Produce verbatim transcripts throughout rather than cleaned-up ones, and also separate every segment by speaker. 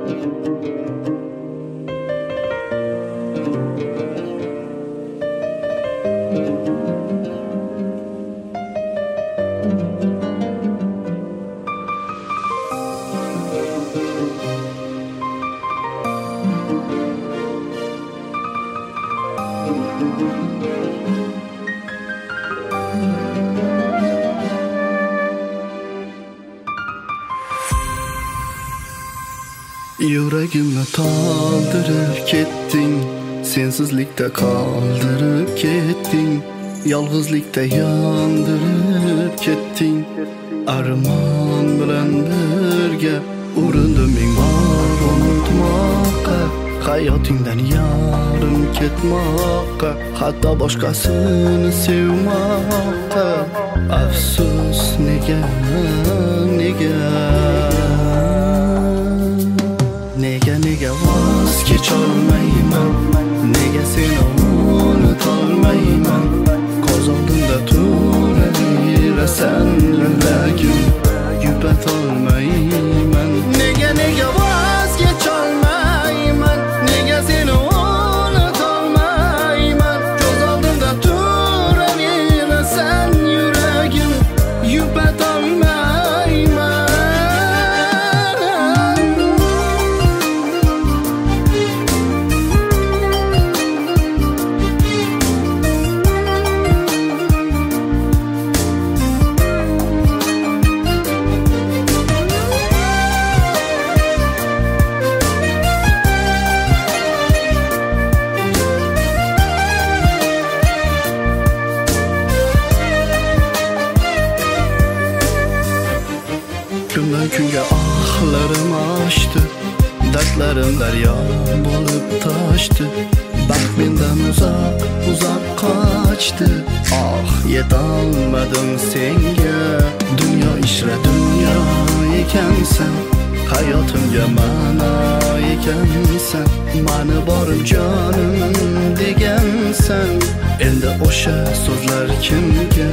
Speaker 1: Yuragimni to'ldirib ketding, sensizlikda qoldirib ketding, yolg'izlikda yondirib ketding. Armon bilan birga urindim ming bor unutmoqqa, hayotingdan yarim ketmoqqa, hatto boshqasini sevmoqqa. Afsus nega, nega Nega nega voz kecholmayman, nega seni unutolmayman. Ko'z oldimda turaverasan, yuragim yupatolmayman. Nega nega voz kecholmayman, nega seni unutolmayman. Ko'z oldimda turaverasan, yuragim yupatolmayman. Kundan kunga ohlarim oshdi, dardlarim daryo bo'lib toshdi. Baxt mendan uzoq, uzoq qochdi. Oh, yetolmadim senga. Dunyo ishra dunyo ekansan, hayotimga ma'no ekansan. Mani borim jonim degansan. Endi o'sha so'zlar kimga?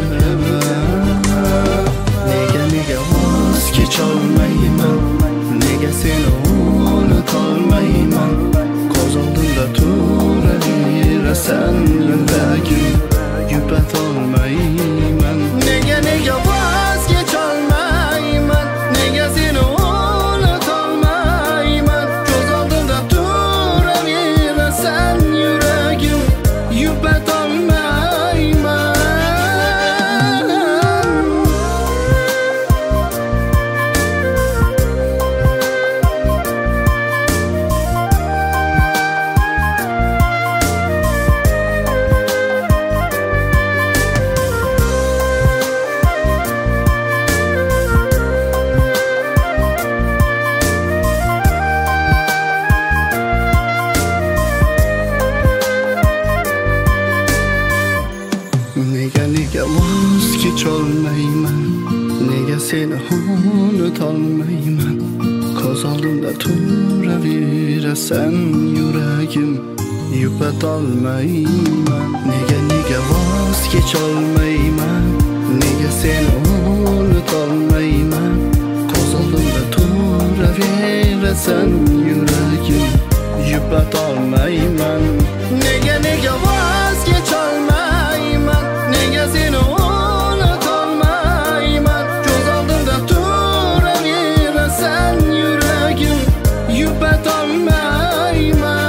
Speaker 1: Nega nega voz kecholmayman, nega seni unutolmayman. Ko'z oldimda turaverasan, yuragim yupatolmayman. Nega nega voz kecholmayman, nega seni unutolmayman. Ko'z oldimda turaverasan, yuragim yupatolmayman. Nega nega voz kecholmayman, nega seni unutolmayman. Ko'z oldimda turaverasan, yuragim yupatolmayman. Nega nega voz kecholmayman, nega seni unutolmayman. Ko'z oldimda turaverasan, yuragim yupatolmayman. Nega nega voz kecholmayman, nega seni unutolmayman. Ko'z oldimda turaverasan, yuragim yupatolmayman.